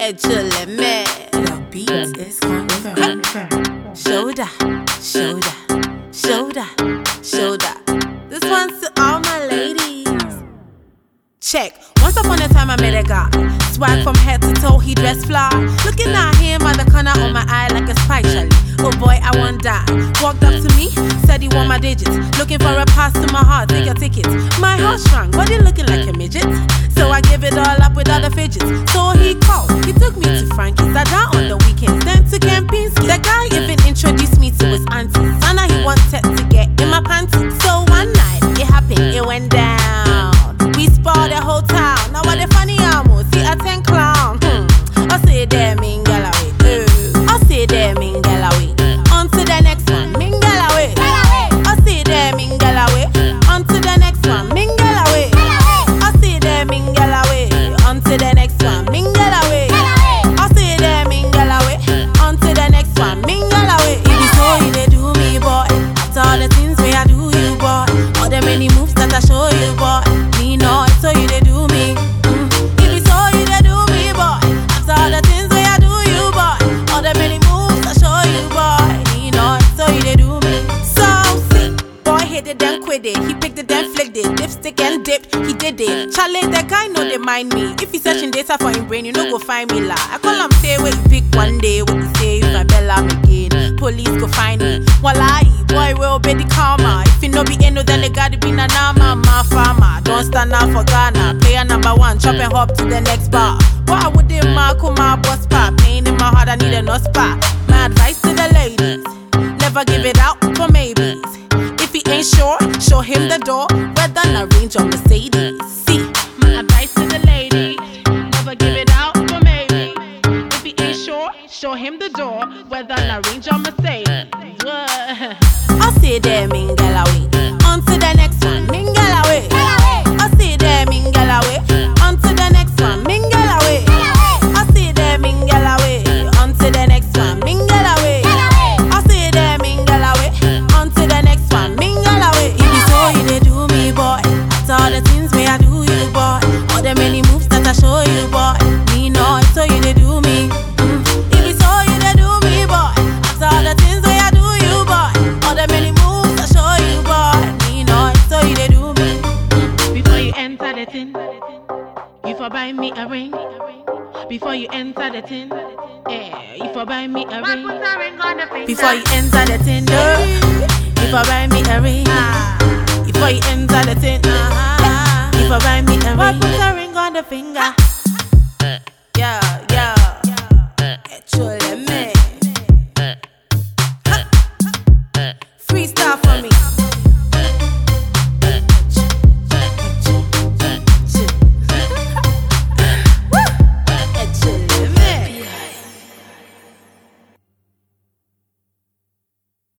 Ejule me. The beat is confirmed. Shoulder, shoulder, shoulder, shoulder. This one's to all my ladies. Check. Once upon a time I met a guy. Swag from head to toe, he dressed fly. Looking at him at the corner of my eye like a spy Charlie. Oh boy, I won't die. Walked up to me, said he want my digits. Looking for a pass to my heart, take a ticket. My heart shrunk, body looking like a midget. So I give it all up without the fidgets. So he called, he took me to Frankie's. Sat down on the weekends, then to Kempinski. The guy even introduced me to his auntie. Sana he wanted to get in my panties. So one night, it happened, it went down. We spoiled the whole town. Now what the funny amo, see a 10 clown. I say there, mingle away. I say there, mingle away. On to the next one, mingle away. I say there, mingle away. On to the next one, mingle away. I say there, mingle away. On to the next one, mingle away. I say there, mingle away. On to the next one, mingle away. If you so you they do me, boy. After all the things where I do you, boy. All the many moves that I show you, boy. Me know it's so you they do me. If you so you they do me, boy. After all the things where I do you, boy. All the many moves I show you, boy. Me know it's so you they do me. So sick, boy hit it then quit it. He picked it then flicked it. Lipstick and dipped, he did it. Challenge the guy know they mind me. If he searching data for him brain, you know go find me la. I call him say wait pick one day. What he say if I bell him again. Police go find me. Wallahi, boy will be the karma. If you no be eno, then they gotta be na nama, ma farmer. Don't stand out for Ghana. Player number one, chop and hop to the next bar. Why would they mark my boss pop? Pain in my heart, I need a no spot. My advice to the ladies, never give it out for maybes. If he ain't sure, show him the door. Whether a range or Mercedes. See, my advice to the ladies, never give it out for maybes. If he ain't sure, show him the door. Whether a range or Mercedes. I say there, mingle away. On to the next one, mingle away. I say there, mingle away. On to the next one, mingle away. I say there, mingle away. On to the next one, mingle away. I say there, mingle away. On to the next one, mingle away. If you so you they do me, boy. After all the things where I do you, boy. All the many moves that I show you, boy. Me know it's so you they do me. If you so you they do me, boy. After all the things where I do you, boy. All the many moves I show you, boy. Me know it's so you they do me. Before you enter the tin, you for buy me a ring. Before you enter the tin, yeah, you for buy me a ring. Before you enter the tin, you for buy me a ring. Before you enter the tin, you for buy me a ring. Put a ring on the finger.